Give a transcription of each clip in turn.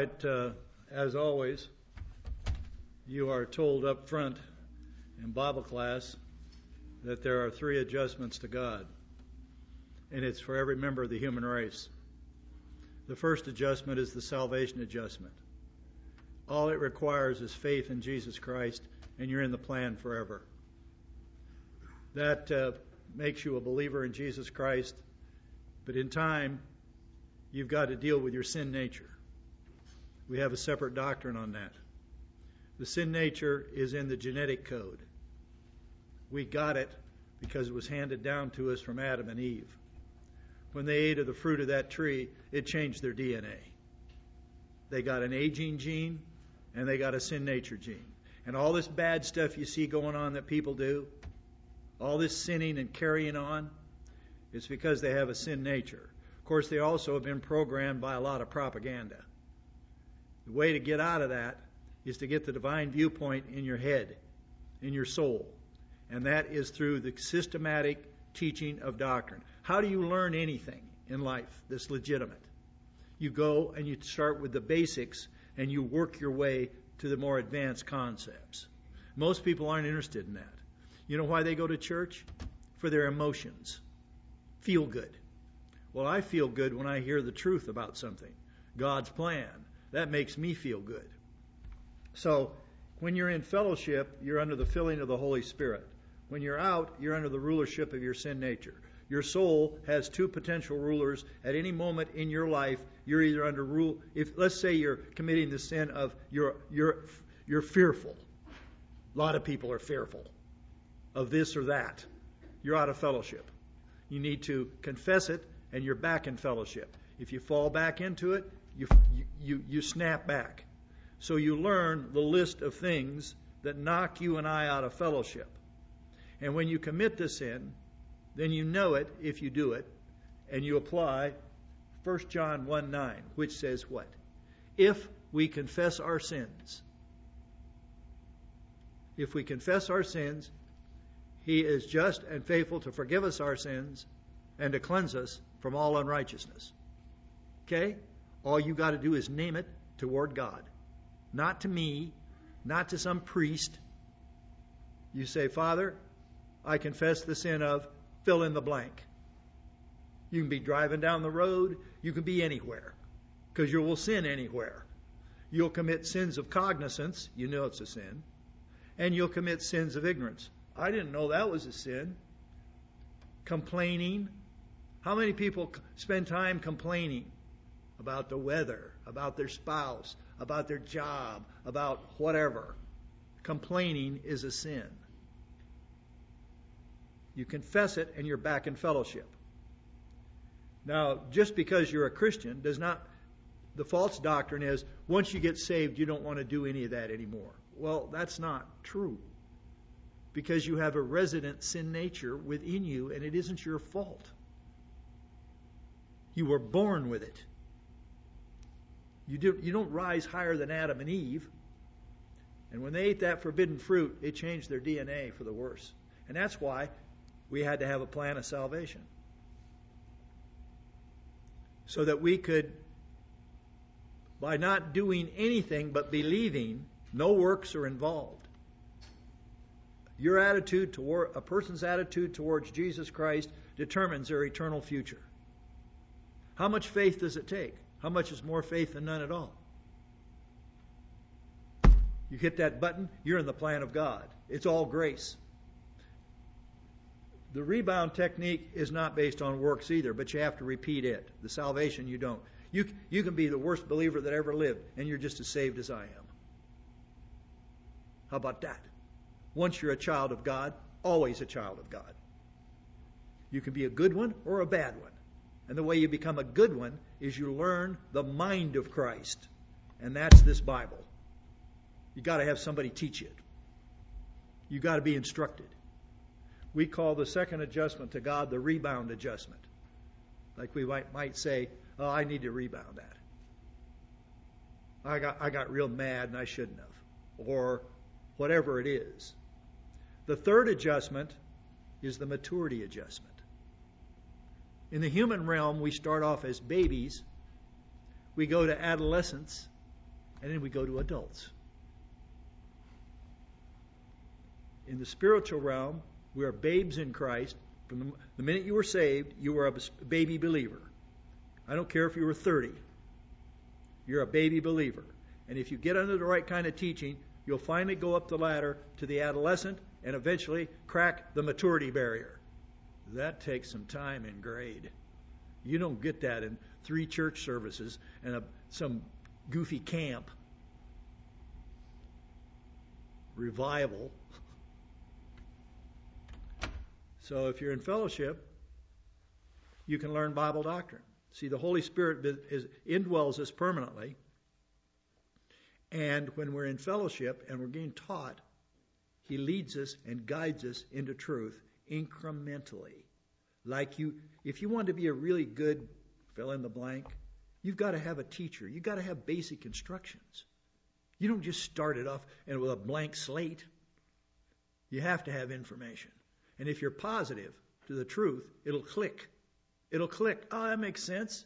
right, as always, you are told up front in Bible class that there are 3 adjustments to God, and it's for every member of the human race. The first adjustment is the salvation adjustment. All it requires is faith in Jesus Christ, and you're in the plan forever. That makes you a believer in Jesus Christ, but in time, you've got to deal with your sin nature. We have a separate doctrine on that. The sin nature is in the genetic code. We got it because it was handed down to us from Adam and Eve. When they ate of the fruit of that tree, it changed their DNA. They got an aging gene and they got a sin nature gene. And all this bad stuff you see going on that people do, all this sinning and carrying on, it's because they have a sin nature. Of course, they also have been programmed by a lot of propaganda. The way to get out of that is to get the divine viewpoint in your head, in your soul. And that is through the systematic teaching of doctrine. How do you learn anything in life that's legitimate? You go and you start with the basics and you work your way to the more advanced concepts. Most people aren't interested in that. You know why they go to church? For their emotions. Feel good. Well, I feel good when I hear the truth about something. God's plan. That makes me feel good. So, when you're in fellowship, you're under the filling of the Holy Spirit. When you're out, you're under the rulership of your sin nature. Your soul has 2 potential rulers. At any moment in your life, you're either under rule. If let's say you're committing the sin of you're fearful. A lot of people are fearful of this or that. You're out of fellowship. You need to confess it, and you're back in fellowship. If you fall back into it, you snap back. So you learn the list of things that knock you and I out of fellowship. And when you commit the sin, then you know it if you do it, and you apply 1 John 1:9, which says what? If we confess our sins, He is just and faithful to forgive us our sins and to cleanse us from all unrighteousness. Okay? All you got to do is name it toward God. Not to me, not to some priest. You say, Father, I confess the sin of fill in the blank. You can be driving down the road. You can be anywhere, because you will sin anywhere. You'll commit sins of cognizance. You know it's a sin. And you'll commit sins of ignorance. I didn't know that was a sin. Complaining. How many people spend time complaining about the weather, about their spouse, about their job, about whatever? Complaining is a sin. You confess it and you're back in fellowship. Now, just because you're a Christian does not, the false doctrine is once you get saved, you don't want to do any of that anymore. Well, that's not true. Because you have a resident sin nature within you and it isn't your fault. You were born with it. You don't rise higher than Adam and Eve. And when they ate that forbidden fruit, it changed their DNA for the worse. And that's why we had to have a plan of salvation. So that we could, by not doing anything but believing, no works are involved. Your attitude toward a person's attitude towards Jesus Christ determines their eternal future. How much faith does it take? How much is more faith than none at all? You hit that button, you're in the plan of God. It's all grace. The rebound technique is not based on works either, but you have to repeat it. The salvation, you don't. You can be the worst believer that ever lived, and you're just as saved as I am. How about that? Once you're a child of God, always a child of God. You can be a good one or a bad one. And the way you become a good one is you learn the mind of Christ. And that's this Bible. You got to have somebody teach it. You got to be instructed. We call the second adjustment to God the rebound adjustment. Like we might say, oh, I need to rebound that. I got real mad and I shouldn't have. Or whatever it is. The third adjustment is the maturity adjustment. In the human realm, we start off as babies. We go to adolescence. And then we go to adults. In the spiritual realm, we are babes in Christ. From the minute you were saved, you were a baby believer. I don't care if you were 30. You're a baby believer. And if you get under the right kind of teaching, you'll finally go up the ladder to the adolescent and eventually crack the maturity barrier. That takes some time and grade. You don't get that in 3 church services and some goofy camp. Revival. So if you're in fellowship, you can learn Bible doctrine. See, the Holy Spirit indwells us permanently. And when we're in fellowship and we're getting taught, He leads us and guides us into truth incrementally. If you want to be a really good fill in the blank, you've got to have a teacher. You've got to have basic instructions. You don't just start it off with a blank slate. You have to have information. And if you're positive to the truth, it'll click. It'll click. Oh, that makes sense.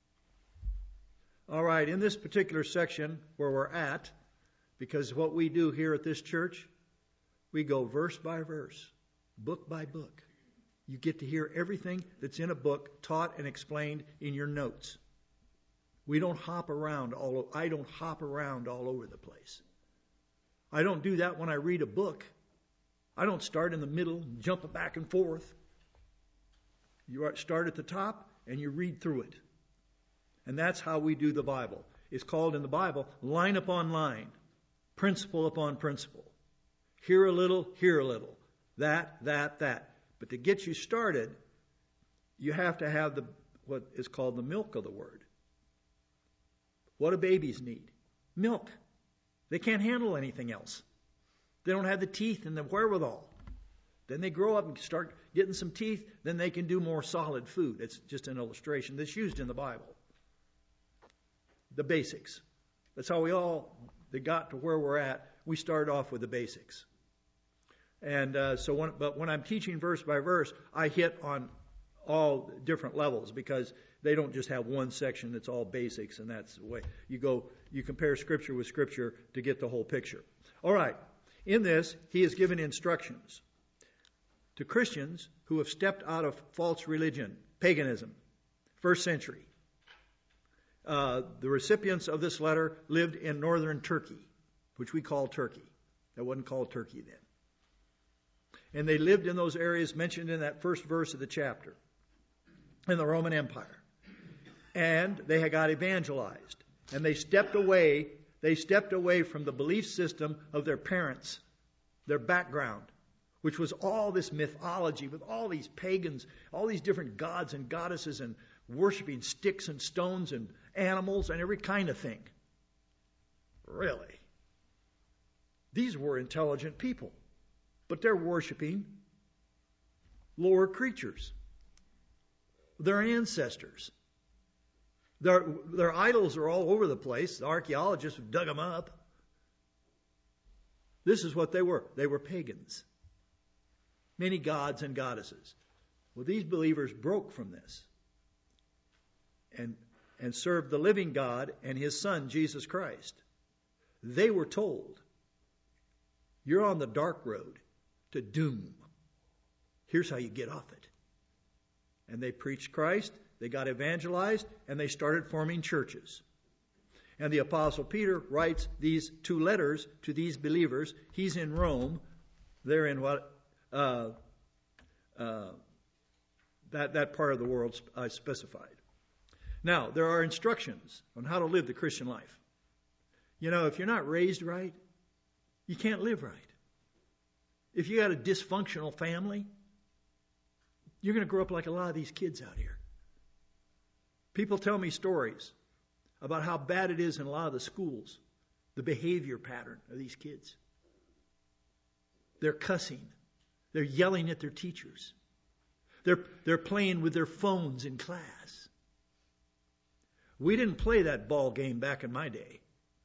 All right, in this particular section where we're at, because what we do here at this church, we go verse by verse, book by book. You get to hear everything that's in a book taught and explained in your notes. We don't hop around I don't hop around all over the place. I don't do that when I read a book. I don't start in the middle and jump back and forth. You start at the top and you read through it. And that's how we do the Bible. It's called in the Bible line upon line, principle upon principle. Here a little, here a little. That. But to get you started, you have to have what is called the milk of the Word. What do babies need? Milk. They can't handle anything else. They don't have the teeth and the wherewithal. Then they grow up and start getting some teeth, then they can do more solid food. It's just an illustration that's used in the Bible. The basics. That's how they got to where we're at. We start off with the basics. And but when I'm teaching verse by verse, I hit on all different levels because they don't just have one section that's all basics, and that's the way you compare Scripture with Scripture to get the whole picture. All right. In this, he has given instructions to Christians who have stepped out of false religion, paganism, first century. The recipients of this letter lived in northern Turkey, which we call Turkey. That wasn't called Turkey then. And they lived in those areas mentioned in that first verse of the chapter in the Roman Empire. And they had got evangelized. And they stepped away from the belief system of their parents, their background, which was all this mythology with all these pagans, all these different gods and goddesses and worshiping sticks and stones and animals and every kind of thing. Really? These were intelligent people, but they're worshiping lower creatures, their ancestors. Their idols are all over the place. The archaeologists have dug them up. This is what they were. They were pagans. Many gods and goddesses. Well, these believers broke from this and served the living God and His Son, Jesus Christ. They were told, you're on the dark road to doom. Here's how you get off it. And they preached Christ. They got evangelized, and they started forming churches. And the Apostle Peter writes these 2 letters to these believers. He's in Rome. They're in what that part of the world I specified. Now, there are instructions on how to live the Christian life. You know, if you're not raised right, you can't live right. If you got a dysfunctional family, you're going to grow up like a lot of these kids out here. People tell me stories about how bad it is in a lot of the schools, the behavior pattern of these kids. They're cussing. They're yelling at their teachers. They're playing with their phones in class. We didn't play that ball game back in my day.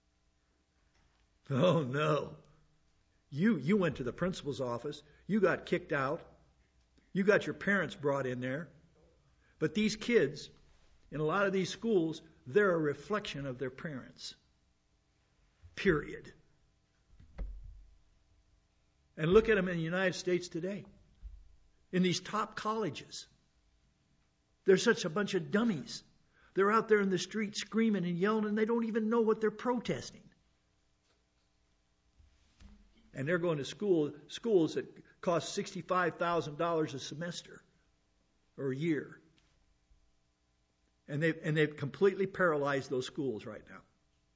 Oh, no. You went to the principal's office. You got kicked out. You got your parents brought in there. But these kids, in a lot of these schools, they're a reflection of their parents. Period. And look at them in the United States today. In these top colleges. They're such a bunch of dummies. They're out there in the street screaming and yelling, and they don't even know what they're protesting. And they're going to schools that cost $65,000 a semester or a year. And they've completely paralyzed those schools right now.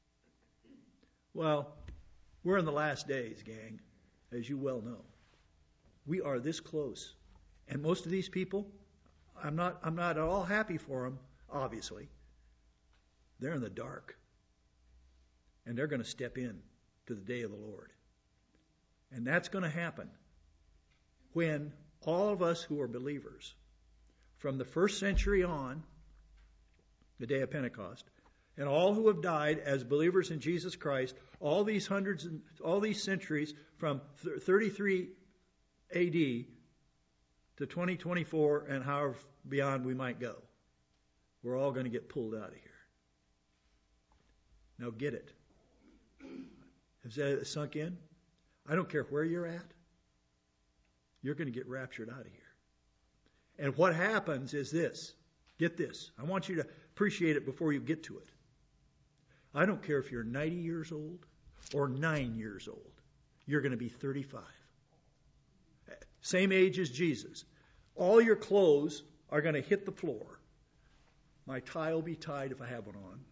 Well, we're in the last days, gang, as you well know. We are this close. And most of these people, I'm not at all happy for them, obviously. They're in the dark. And they're going to step in to the day of the Lord. And that's going to happen when all of us who are believers, from the first century on, the day of Pentecost, and all who have died as believers in Jesus Christ, all these centuries from 33 AD to 2024 and however beyond we might go, we're all going to get pulled out of here. Now get it. Has that sunk in? I don't care where you're at. You're going to get raptured out of here. And what happens is this. Get this. I want you to appreciate it before you get to it. I don't care if you're 90 years old or 9 years old. You're going to be 35. Same age as Jesus. All your clothes are going to hit the floor. My tie will be tied if I have one on.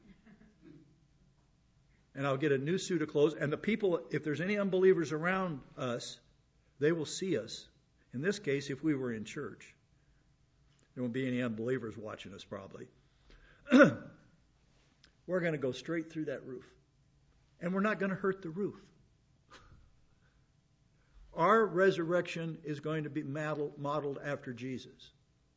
And I'll get a new suit of clothes. And the people, if there's any unbelievers around us, they will see us. In this case, if we were in church. There won't be any unbelievers watching us probably. We're going to go straight through that roof. And we're not going to hurt the roof. Our resurrection is going to be modeled after Jesus.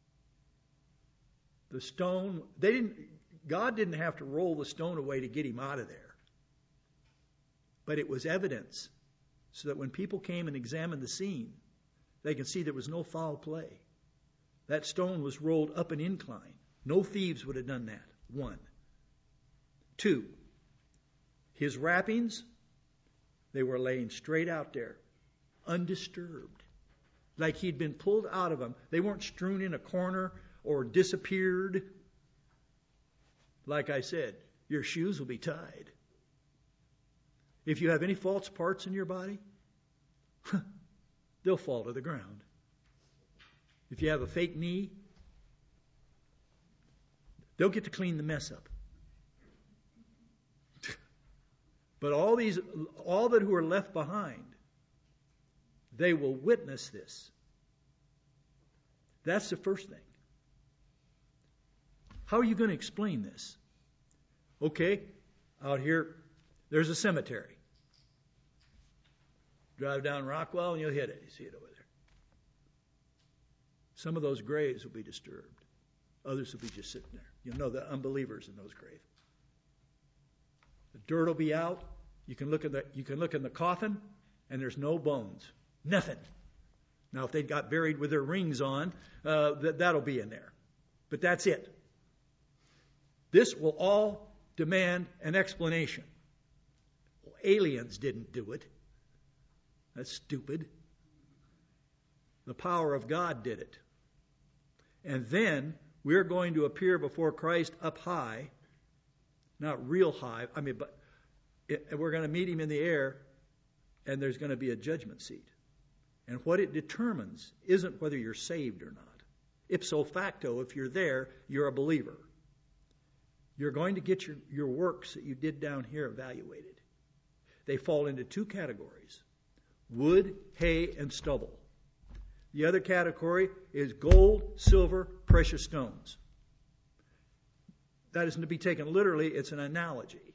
The stone, God didn't have to roll the stone away to get him out of there. But it was evidence so that when people came and examined the scene, they could see there was no foul play. That stone was rolled up an incline. No thieves would have done that. 1. 2, his wrappings, they were laying straight out there, undisturbed, like he'd been pulled out of them. They weren't strewn in a corner or disappeared. Like I said, your shoes will be tied. If you have any false parts in your body, they'll fall to the ground. If you have a fake knee, they'll get to clean the mess up. But all that who are left behind, they will witness this. That's the first thing. How are you going to explain this? Okay, out here, there's a cemetery. Drive down Rockwell and you'll hit it. You see it over there. Some of those graves will be disturbed. Others will be just sitting there. You'll know the unbelievers in those graves. The dirt will be out. You can look in the coffin, and there's no bones. Nothing. Now, if they'd got buried with their rings on, that'll be in there. But that's it. This will all demand an explanation. Well, aliens didn't do it. That's stupid. The power of God did it. And then we're going to appear before Christ up high. Not real high. But we're going to meet him in the air, and there's going to be a judgment seat. And what it determines isn't whether you're saved or not. Ipso facto, if you're there, you're a believer. You're going to get your works that you did down here evaluated. They fall into 2 categories: wood, hay, and stubble. The other category is gold, silver, precious stones. That isn't to be taken literally, it's an analogy.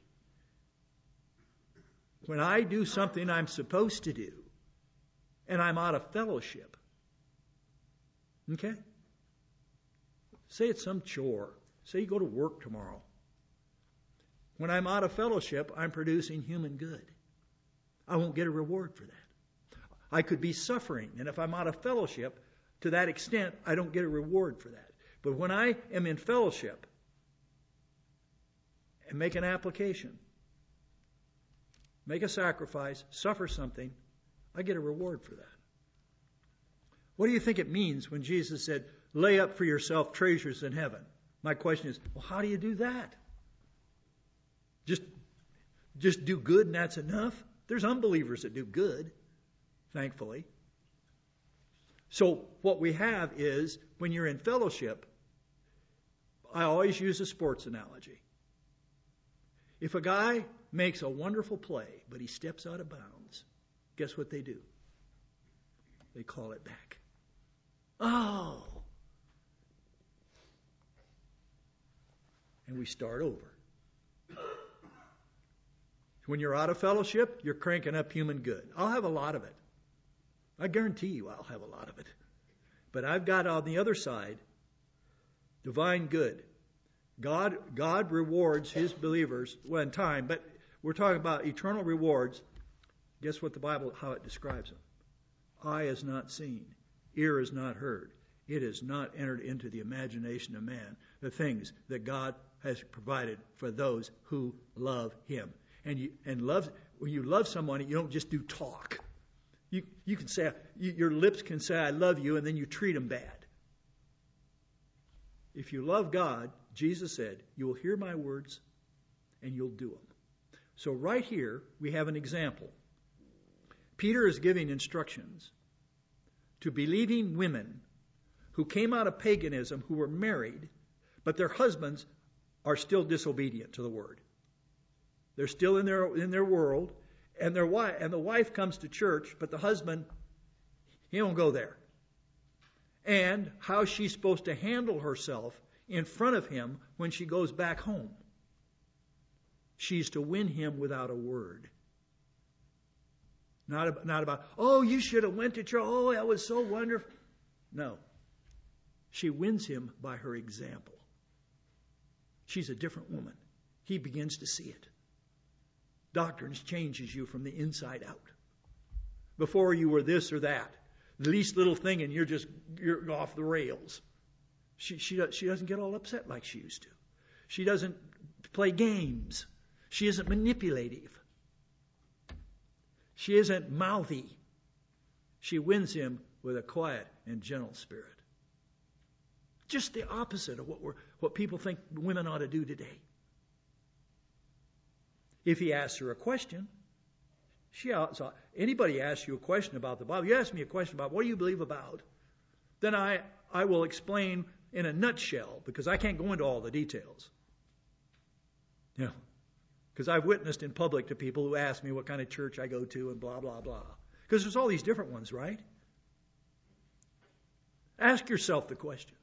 When I do something I'm supposed to do, and I'm out of fellowship, okay? Say it's some chore. Say you go to work tomorrow. When I'm out of fellowship, I'm producing human good. I won't get a reward for that. I could be suffering, and if I'm out of fellowship, to that extent, I don't get a reward for that. But when I am in fellowship and make an application, make a sacrifice, suffer something, I get a reward for that. What do you think it means when Jesus said, lay up for yourself treasures in heaven? My question is, well, how do you do that? Just do good and that's enough? There's unbelievers that do good, thankfully. So what we have is, when you're in fellowship, I always use a sports analogy. If a guy makes a wonderful play, but he steps out of bounds, guess what they do? They call it back. Oh! And we start over. When you're out of fellowship, you're cranking up human good. I'll have a lot of it. I guarantee you I'll have a lot of it. But I've got on the other side divine good. God rewards His believers in time, but we're talking about eternal rewards. Guess what the Bible, how it describes them? Eye has not seen, ear has not heard. It has not entered into the imagination of man the things that God has provided for those who love Him. When you love someone, you don't just do talk. You can say, your lips can say, I love you, and then you treat them bad. If you love God, Jesus said, you will hear my words and you'll do them. So right here, we have an example. Peter is giving instructions to believing women who came out of paganism, who were married, but their husbands are still disobedient to the word. They're still in their world, and the wife comes to church, but the husband, he don't go there. And how she's supposed to handle herself in front of him when she goes back home. She's to win him without a word. Not about, oh, you should have went to church. Oh, that was so wonderful. No. She wins him by her example. She's a different woman. He begins to see it. Doctrines changes you from the inside out. Before you were this or that. The least little thing and you're off the rails. She doesn't get all upset like she used to. She doesn't play games. She isn't manipulative. She isn't mouthy. She wins him with a quiet and gentle spirit. Just the opposite of what people think women ought to do today. If he asks her a question, anybody asks you a question about the Bible, you ask me a question about what do you believe about, then I will explain in a nutshell, because I can't go into all the details. Yeah. Because I've witnessed in public to people who ask me what kind of church I go to and blah, blah, blah. Because there's all these different ones, right? Ask yourself the question.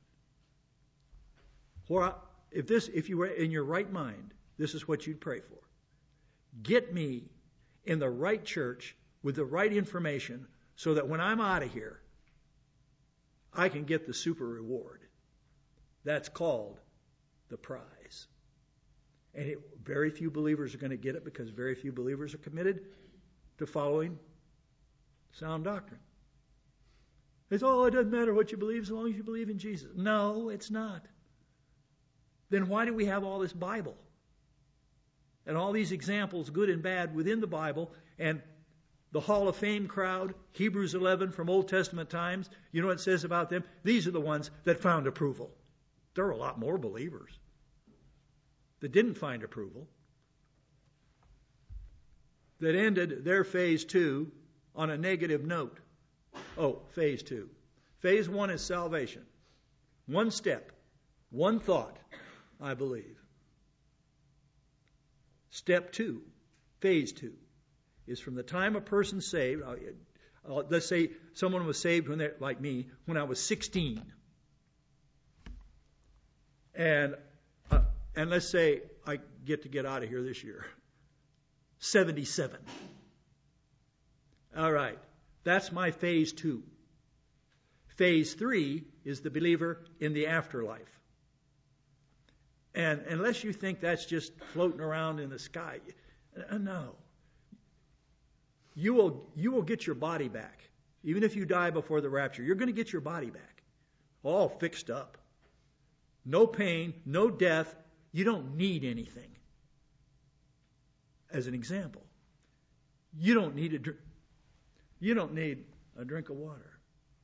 If you were in your right mind, this is what you'd pray for. Get me in the right church with the right information so that when I'm out of here, I can get the super reward. That's called the prize. And very few believers are going to get it because very few believers are committed to following sound doctrine. It's, it doesn't matter what you believe as long as you believe in Jesus. No, it's not. Then why do we have all this Bible? And all these examples, good and bad, within the Bible, and the Hall of Fame crowd, Hebrews 11 from Old Testament times, you know what it says about them? These are the ones that found approval. There are a lot more believers that didn't find approval, that ended their phase 2 on a negative note. Oh, phase 2. Phase 1 is salvation. One step, one thought, I believe. Step 2, phase 2, is from the time a person's saved. Let's say someone was saved like me, when I was 16. And let's say I get out of here this year. 77. All right. That's my phase 2. Phase 3 is the believer in the afterlife. And unless you think that's just floating around in the sky, no. You will get your body back. Even if you die before the rapture, you're going to get your body back. All fixed up. No pain, no death. You don't need anything. As an example, You don't need a drink. You don't need a drink of water.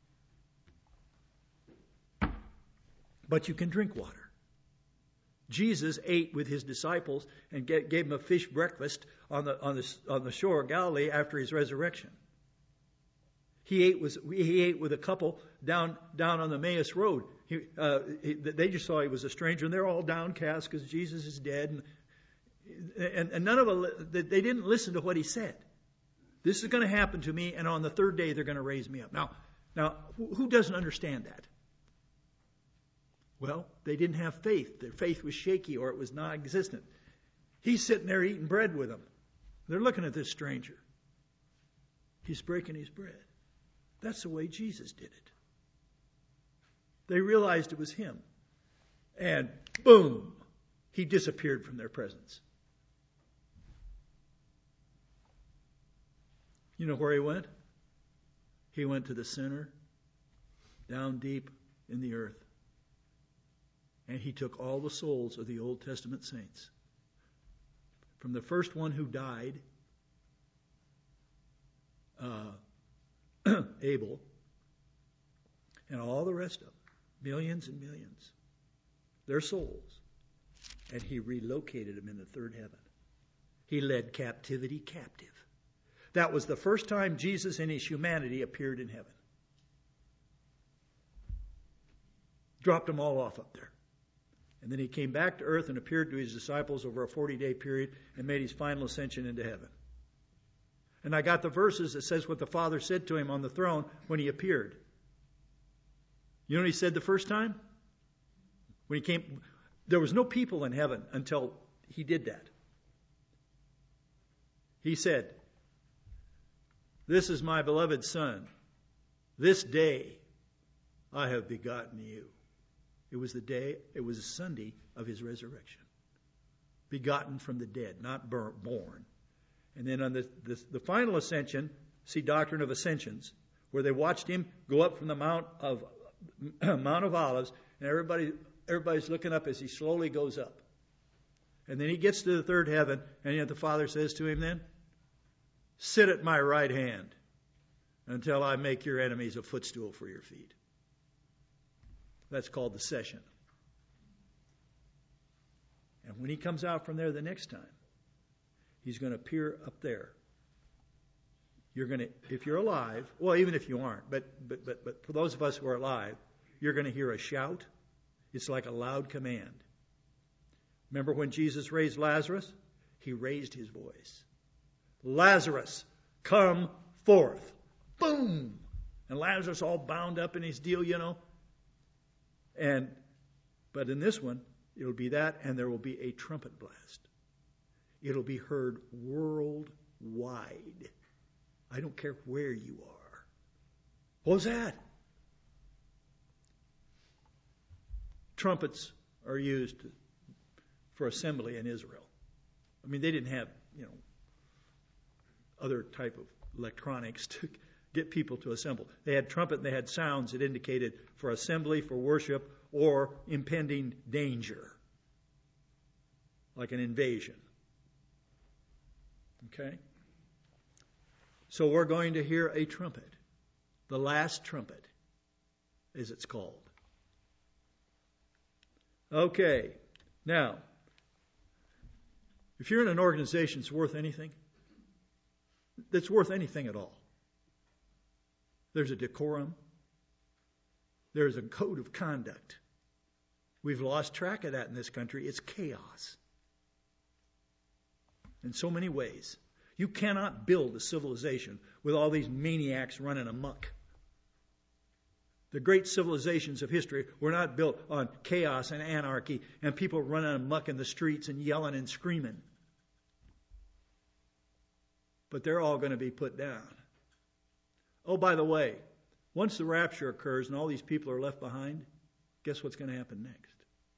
But you can drink water. Jesus ate with his disciples and gave them a fish breakfast on the shore of Galilee after his resurrection. He ate with a couple down on the Emmaus Road. They just saw he was a stranger, and they're all downcast because Jesus is dead, and none of them, they didn't listen to what he said. This is going to happen to me, and on the third day they're going to raise me up. Now, who doesn't understand that? Well, they didn't have faith. Their faith was shaky, or it was non-existent. He's sitting there eating bread with them. They're looking at this stranger. He's breaking his bread. That's the way Jesus did it. They realized it was him. And boom, he disappeared from their presence. You know where he went? He went to the center, down deep in the earth. And he took all the souls of the Old Testament saints. From the first one who died, Abel, and all the rest of them, millions and millions, their souls, and he relocated them in the third heaven. He led captivity captive. That was the first time Jesus in his humanity appeared in heaven. Dropped them all off up there. And then he came back to earth and appeared to his disciples over a 40-day period and made his final ascension into heaven. And I got the verses that says what the Father said to him on the throne when he appeared. You know what he said the first time? When he came, there was no people in heaven until he did that. He said, "This is my beloved Son. This day I have begotten you." It was the Sunday of his resurrection. Begotten from the dead, not born. And then on the final ascension, see Doctrine of Ascensions, where they watched him go up from the Mount of Olives, and everybody's looking up as he slowly goes up. And then he gets to the third heaven, and yet the Father says to him then, "Sit at my right hand until I make your enemies a footstool for your feet." That's called the session. And when he comes out from there the next time, he's going to appear up there. You're going to, if you're alive, well, even if you aren't, but for those of us who are alive, you're going to hear a shout. It's like a loud command. Remember when Jesus raised Lazarus? He raised his voice. "Lazarus, come forth." Boom! And Lazarus all bound up in his deal, you know. But in this one, it'll be that, and there will be a trumpet blast. It'll be heard worldwide. I don't care where you are. What was that? Trumpets are used for assembly in Israel. I mean, they didn't have, other type of electronics to get people to assemble. They had trumpet and they had sounds that indicated for assembly, for worship, or impending danger, like an invasion. Okay? So we're going to hear a trumpet, the last trumpet, as it's called. Okay, now, if you're in an organization that's worth anything at all, there's a decorum. There's a code of conduct. We've lost track of that in this country. It's chaos. In so many ways. You cannot build a civilization with all these maniacs running amok. The great civilizations of history were not built on chaos and anarchy and people running amok in the streets and yelling and screaming. But they're all going to be put down. Oh, by the way, once the rapture occurs and all these people are left behind, guess what's going to happen next?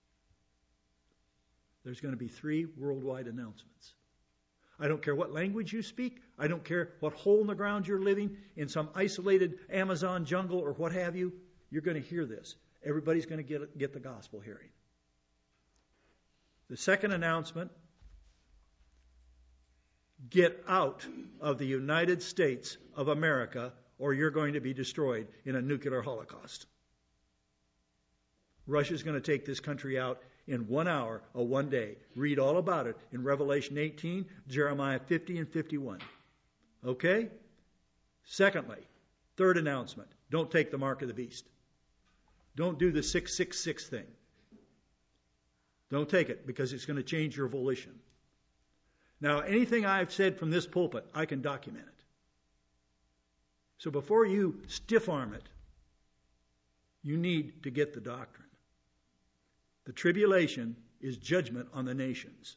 There's going to be 3 worldwide announcements. I don't care what language you speak. I don't care what hole in the ground you're living, in some isolated Amazon jungle or what have you. You're going to hear this. Everybody's going to get the gospel hearing. The second announcement, Get out of the United States of America, or you're going to be destroyed in a nuclear holocaust. Russia's going to take this country out in 1 hour or 1 day. Read all about it in Revelation 18, Jeremiah 50 and 51. Okay? Secondly, third announcement, don't take the mark of the beast. Don't do the 666 thing. Don't take it, because it's going to change your volition. Now, anything I've said from this pulpit, I can document it. So before you stiff-arm it, you need to get the doctrine. The tribulation is judgment on the nations.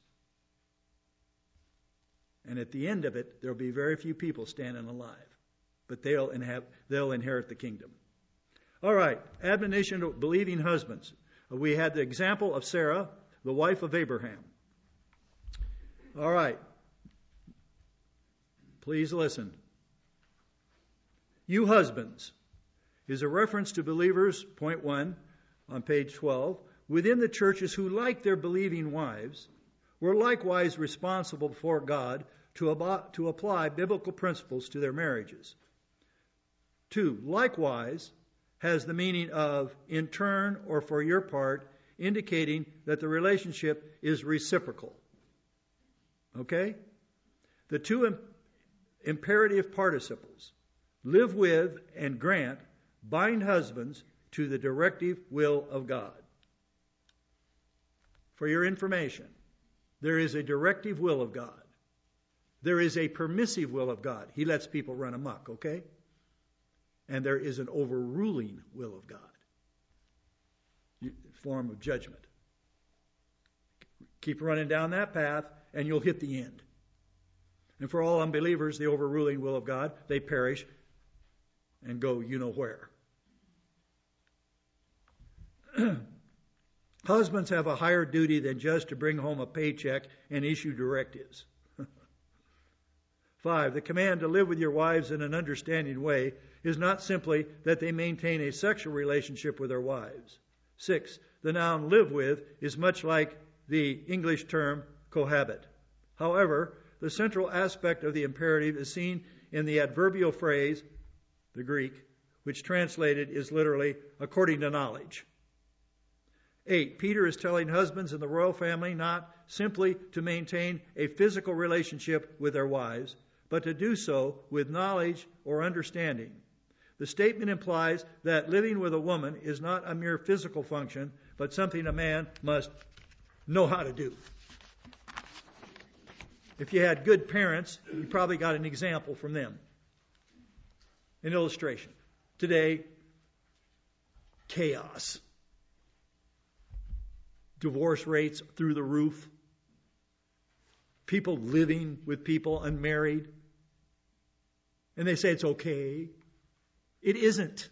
And at the end of it, there will be very few people standing alive. But they'll inherit the kingdom. All right, admonition to believing husbands. We had the example of Sarah, the wife of Abraham. All right. Please listen. You husbands is a reference to believers, point 1, on page 12, within the churches who, like their believing wives, were likewise responsible before God to apply biblical principles to their marriages. 2, likewise has the meaning of in turn or for your part, indicating that the relationship is reciprocal. Okay? The two imperative participles, live with and grant, bind husbands to the directive will of God. For your information, there is a directive will of God. There is a permissive will of God. He lets people run amok, okay? And there is an overruling will of God, form of judgment. Keep running down that path, and you'll hit the end. And for all unbelievers, the overruling will of God, they perish and go you know where. Husbands have a higher duty than just to bring home a paycheck and issue directives. 5, the command to live with your wives in an understanding way is not simply that they maintain a sexual relationship with their wives. 6, the noun live with is much like the English term cohabit. However, the central aspect of the imperative is seen in the adverbial phrase, the Greek, which translated is literally according to knowledge. 8, Peter is telling husbands in the royal family not simply to maintain a physical relationship with their wives, but to do so with knowledge or understanding. The statement implies that living with a woman is not a mere physical function, but something a man must know how to do. If you had good parents, you probably got an example from them. An illustration. Today, chaos. Divorce rates through the roof. People living with people unmarried. And they say it's okay. It isn't.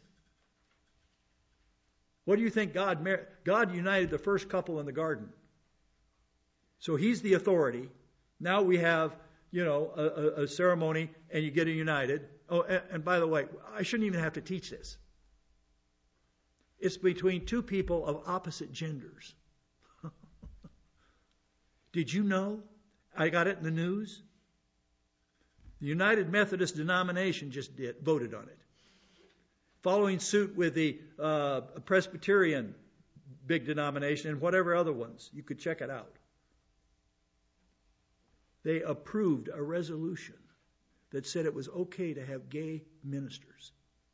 What do you think God united the first couple in the garden? So He's the authority. Now we have, a ceremony and you get united. Oh, and by the way, I shouldn't even have to teach this. It's between two people of opposite genders. Did you know? I got it in the news. The United Methodist denomination just voted on it. Following suit with the Presbyterian big denomination and whatever other ones. You could check it out. They approved a resolution that said it was okay to have gay ministers.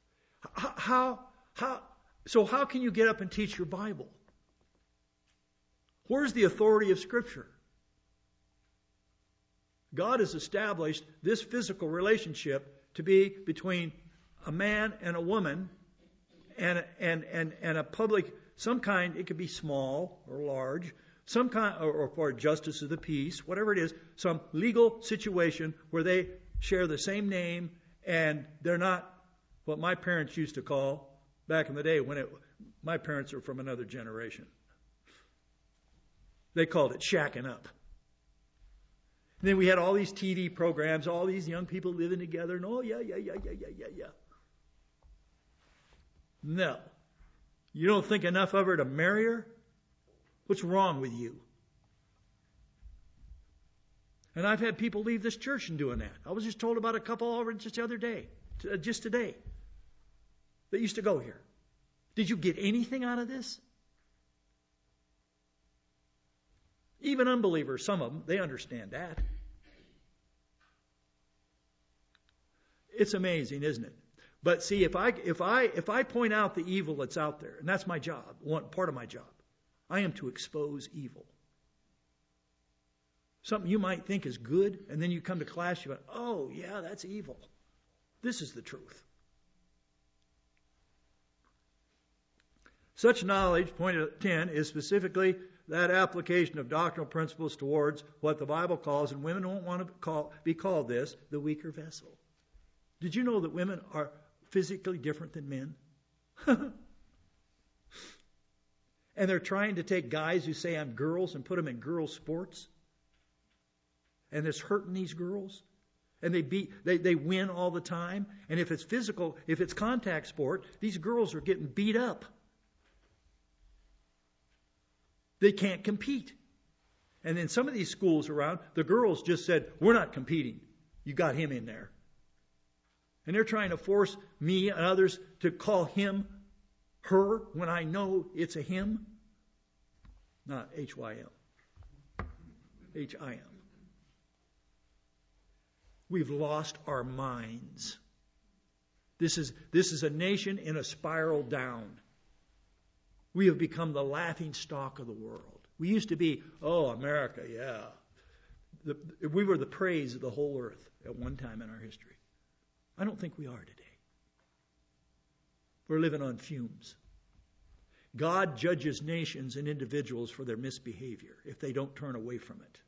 So how can you get up and teach your Bible? Where's the authority of Scripture? God has established this physical relationship to be between a man and a woman and a public, some kind, it could be small or large, some kind, or for justice of the peace, whatever it is, some legal situation where they share the same name and they're not what my parents used to call, back in the day my parents are from another generation. They called it shacking up. And then we had all these TV programs, all these young people living together, and yeah. No. You don't think enough of her to marry her? What's wrong with you? And I've had people leave this church in doing that. I was just told about a couple already just the other day, just today, that used to go here. Did you get anything out of this? Even unbelievers, some of them, they understand that. It's amazing, isn't it? But see, if I point out the evil that's out there, and that's my job, one part of my job, I am to expose evil. Something you might think is good, and then you come to class, you go, oh, yeah, that's evil. This is the truth. Such knowledge, point 10, is specifically that application of doctrinal principles towards what the Bible calls, and women don't want to be called this, the weaker vessel. Did you know that women are physically different than men? And they're trying to take guys who say I'm girls and put them in girls' sports. And it's hurting these girls. And they win all the time. And if it's physical, if it's contact sport, these girls are getting beat up. They can't compete. And in some of these schools around, the girls just said, we're not competing. You got him in there. And they're trying to force me and others to call him her when I know it's a him. Not H-Y-M. H-I-M. We've lost our minds. This is a nation in a spiral down. We have become the laughing stock of the world. We used to be, oh, America, yeah. We were the praise of the whole earth at one time in our history. I don't think we are today. We're living on fumes. God judges nations and individuals for their misbehavior if they don't turn away from it.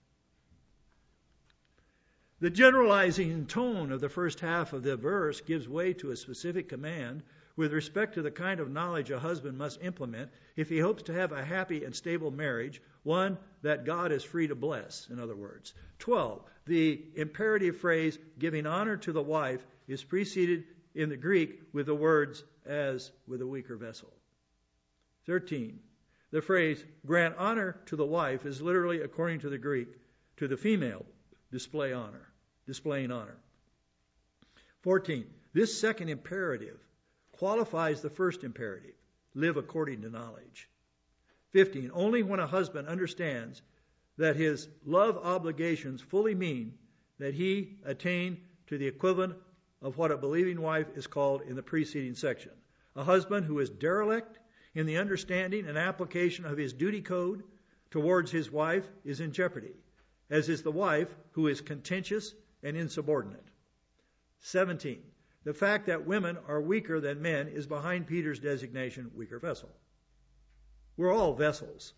The generalizing tone of the first half of the verse gives way to a specific command with respect to the kind of knowledge a husband must implement if he hopes to have a happy and stable marriage, one that God is free to bless, in other words. 12. The imperative phrase, giving honor to the wife, is preceded in the Greek with the words, as with a weaker vessel. 13. The phrase, grant honor to the wife, is literally, according to the Greek, to the female, displaying honor. 14. This second imperative qualifies the first imperative, live according to knowledge. 15. Only when a husband understands that his love obligations fully mean that he attain to the equivalent of what a believing wife is called in the preceding section. A husband who is derelict in the understanding and application of his duty code towards his wife is in jeopardy, as is the wife who is contentious and insubordinate. 17. The fact that women are weaker than men is behind Peter's designation, weaker vessel. We're all vessels.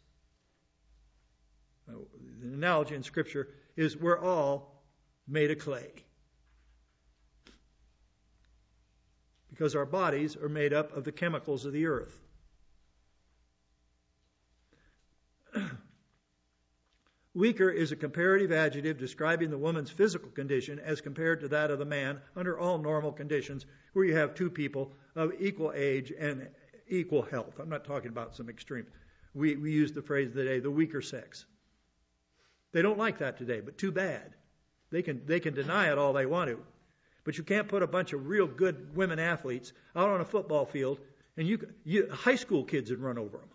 The analogy in Scripture is we're all made of clay. Because our bodies are made up of the chemicals of the earth. Weaker is a comparative adjective describing the woman's physical condition as compared to that of the man under all normal conditions where you have two people of equal age and equal health. I'm not talking about some extreme. We use the phrase today, the weaker sex. They don't like that today, but too bad. They can deny it all they want to. But you can't put a bunch of real good women athletes out on a football field and high school kids would run over them.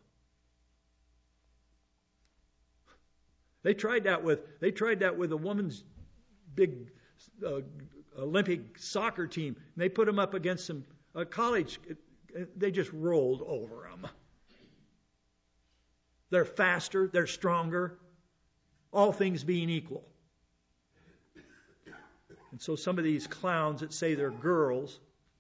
They tried that with a woman's big Olympic soccer team. And they put them up against some college. They just rolled over them. They're faster. They're stronger. All things being equal. And so some of these clowns that say they're girls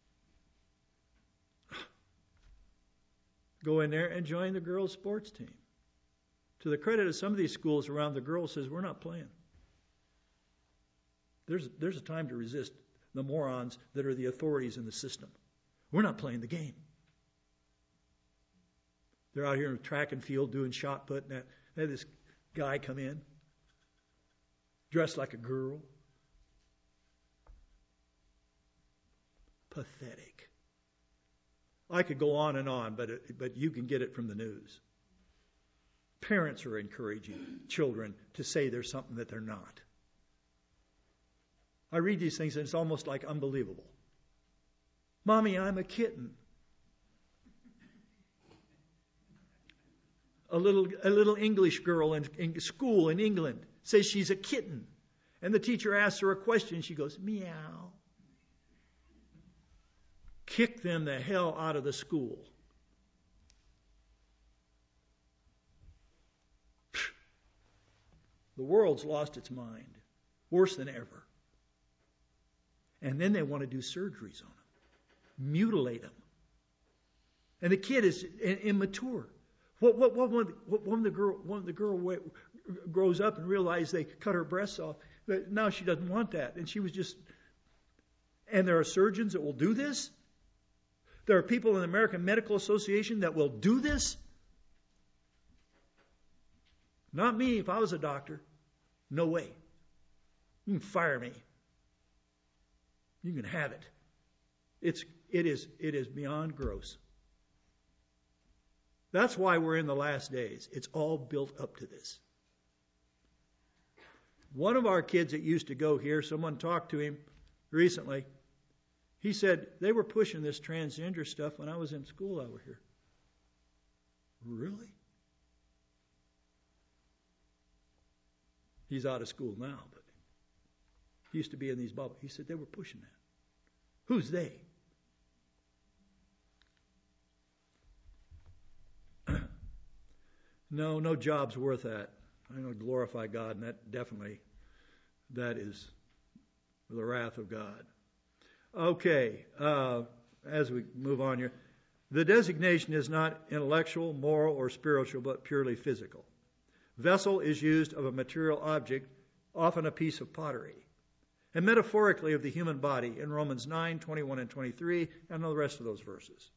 go in there and join the girls' sports team. To the credit of some of these schools around, the girls says, we're not playing. There's a time to resist the morons that are the authorities in the system. We're not playing the game. They're out here in track and field doing shot put, and they had this guy come in, dressed like a girl. Pathetic. I could go on and on, but you can get it from the news. Parents are encouraging children to say there's something that they're not. I read these things and it's almost like unbelievable. Mommy, I'm a kitten. A little English girl in school in England says she's a kitten. And the teacher asks her a question. She goes, meow. Kick them the hell out of the school. The world's lost its mind. Worse than ever. And then they want to do surgeries on them. Mutilate them. And the kid is immature. When the girl grows up and realizes they cut her breasts off, but now she doesn't want that. And she was just... And there are surgeons that will do this? There are people in the American Medical Association that will do this? Not me if I was a doctor. No way. You can fire me. You can have it. It is beyond gross. That's why we're in the last days. It's all built up to this. One of our kids that used to go here, someone talked to him recently. He said, they were pushing this transgender stuff when I was in school over here. Really? He's out of school now, but he used to be in these bubbles. He said they were pushing that. Who's they? No job's worth that. I'm going to glorify God, and that is the wrath of God. Okay, as we move on here, the designation is not intellectual, moral, or spiritual, but purely physical. Vessel is used of a material object, often a piece of pottery, and metaphorically of the human body in Romans 9, 21 and 23, and the rest of those verses.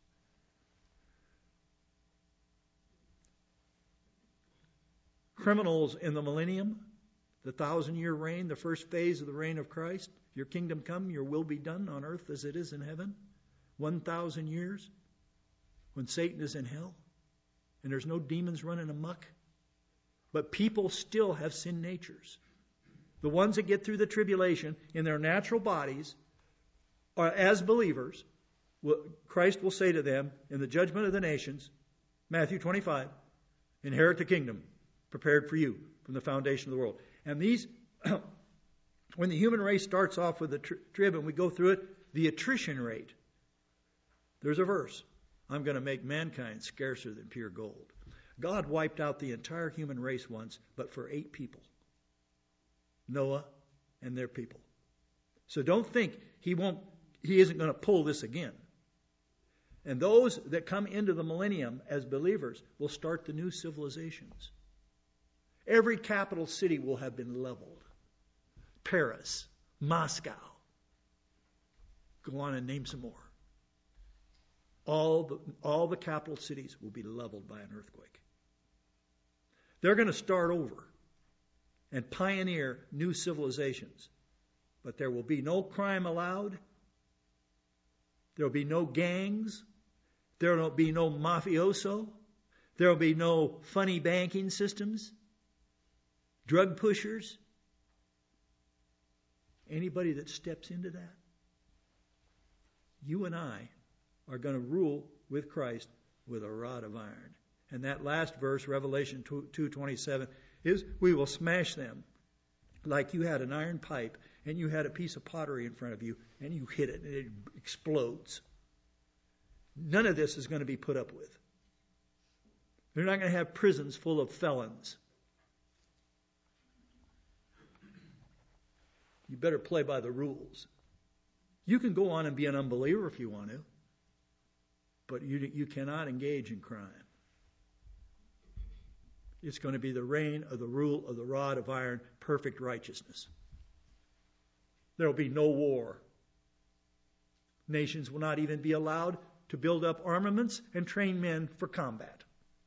Criminals in the millennium, the 1,000-year reign, the first phase of the reign of Christ. Your kingdom come, your will be done on earth as it is in heaven. 1,000 years when Satan is in hell and there's no demons running amok. But people still have sin natures. The ones that get through the tribulation in their natural bodies are as believers. Christ will say to them in the judgment of the nations, Matthew 25, inherit the kingdom prepared for you from the foundation of the world. And these, when the human race starts off with the trib and we go through it, the attrition rate, there's a verse, I'm going to make mankind scarcer than pure gold. God wiped out the entire human race once, but for 8 people. Noah and their people. So don't think he isn't going to pull this again. And those that come into the millennium as believers will start the new civilizations. Every capital city will have been leveled. Paris, Moscow. Go on and name some more. All the capital cities will be leveled by an earthquake. They're going to start over and pioneer new civilizations. But there will be no crime allowed. There will be no gangs. There will be no mafioso. There will be no funny banking systems. Drug pushers. Anybody that steps into that. You and I are going to rule with Christ with a rod of iron. And that last verse, Revelation 2:27, is we will smash them like you had an iron pipe and you had a piece of pottery in front of you and you hit it and it explodes. None of this is going to be put up with. They're not going to have prisons full of felons. You better play by the rules. You can go on and be an unbeliever if you want to, but you cannot engage in crime. It's going to be the reign of the rule of the rod of iron, perfect righteousness. There will be no war. Nations will not even be allowed to build up armaments and train men for combat.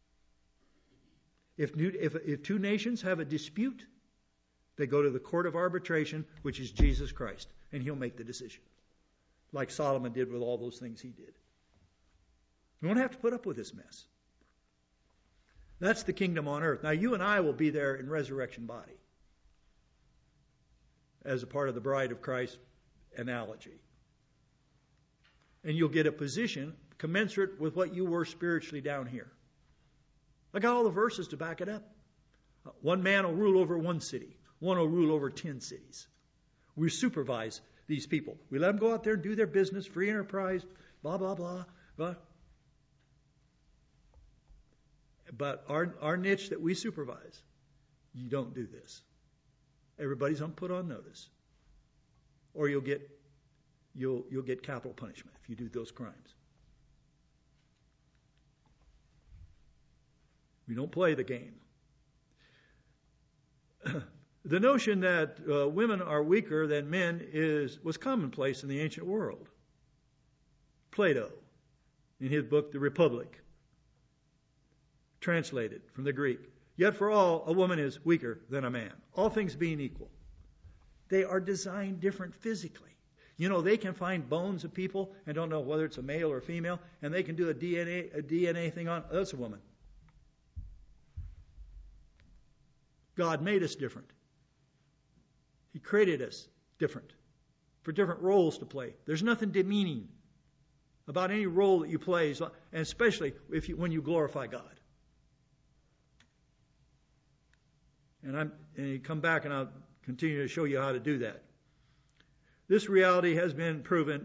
If 2 nations have a dispute, they go to the court of arbitration, which is Jesus Christ, and he'll make the decision, like Solomon did with all those things he did. We won't have to put up with this mess. That's the kingdom on earth. Now, you and I will be there in resurrection body. as a part of the bride of Christ analogy. And you'll get a position commensurate with what you were spiritually down here. I got all the verses to back it up. One man will rule over one city. One will rule over 10 cities. We supervise these people. We let them go out there and do their business, free enterprise, blah, blah, blah, blah. But our niche that we supervise, you don't do this. Everybody's put on notice. Or you'll get capital punishment if you do those crimes. We don't play the game. The notion that women are weaker than men was commonplace in the ancient world. Plato, in his book, The Republic, translated from the Greek, "Yet for all, a woman is weaker than a man, all things being equal." They are designed different physically. You know, they can find bones of people and don't know whether it's a male or a female, and they can do a DNA thing on, that's a woman. God made us different. He created us different, for different roles to play. There's nothing demeaning about any role that you play, and especially when you glorify God. And you come back and I'll continue to show you how to do that. This reality has been proven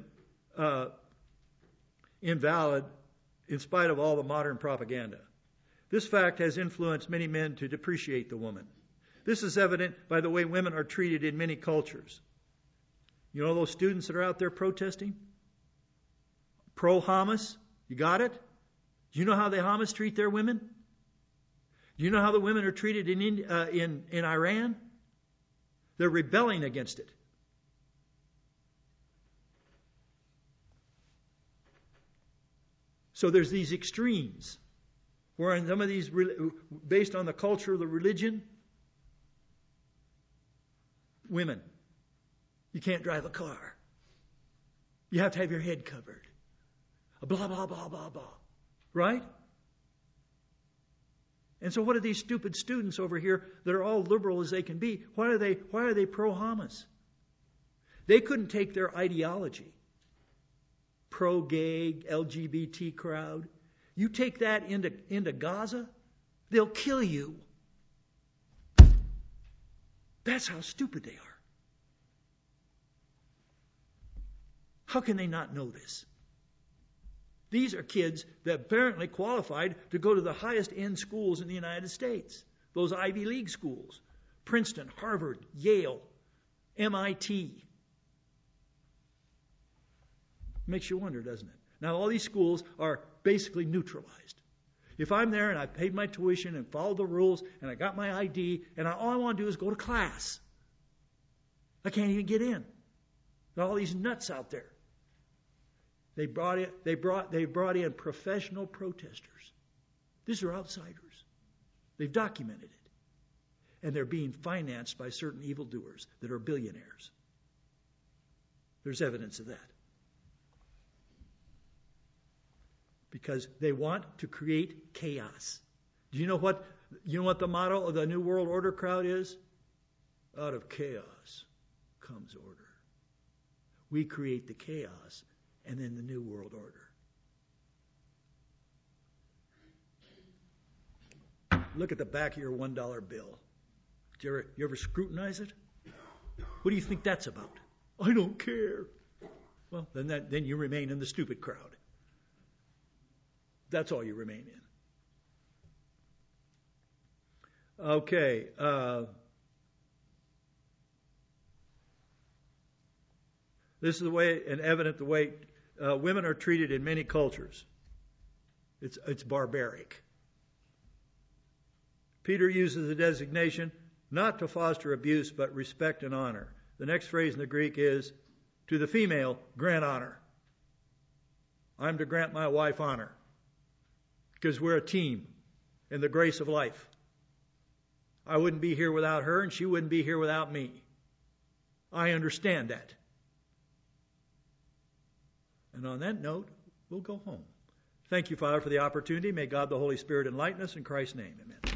invalid in spite of all the modern propaganda. This fact has influenced many men to depreciate the woman. This is evident by the way women are treated in many cultures. You know those students that are out there protesting? Pro-Hamas? You got it? Do you know how the Hamas treat their women? Do you know how the women are treated in Iran? They're rebelling against it. So there's these extremes, where in some of these, based on the culture of the religion, women, you can't drive a car. You have to have your head covered. Blah, blah, blah, blah, blah. Right? And so what are these stupid students over here that are all liberal as they can be? Why are they pro-Hamas? They couldn't take their ideology. Pro-gay, LGBT crowd. You take that into Gaza, they'll kill you. That's how stupid they are. How can they not know this? These are kids that apparently qualified to go to the highest end schools in the United States. Those Ivy League schools. Princeton, Harvard, Yale, MIT. Makes you wonder, doesn't it? Now all these schools are basically neutralized. If I'm there and I paid my tuition and followed the rules and I got my ID and all I want to do is go to class, I can't even get in. There are all these nuts out there. They brought in professional protesters. These are outsiders. They've documented it. And they're being financed by certain evildoers that are billionaires. There's evidence of that. Because they want to create chaos. Do you know what the motto of the New World Order crowd is? Out of chaos comes order. We create the chaos and then the New World Order. Look at the back of your $1 bill. You ever scrutinize it? What do you think that's about? I don't care. Well, then you remain in the stupid crowd. That's all you remain in. Okay. This is the way, and evident the way women are treated in many cultures. It's barbaric. Peter uses the designation not to foster abuse, but respect and honor. The next phrase in the Greek is, to the female, grant honor. I'm to grant my wife honor. Because we're a team in the grace of life. I wouldn't be here without her, and she wouldn't be here without me. I understand that. And on that note, we'll go home. Thank you, Father, for the opportunity. May God the Holy Spirit enlighten us in Christ's name. Amen.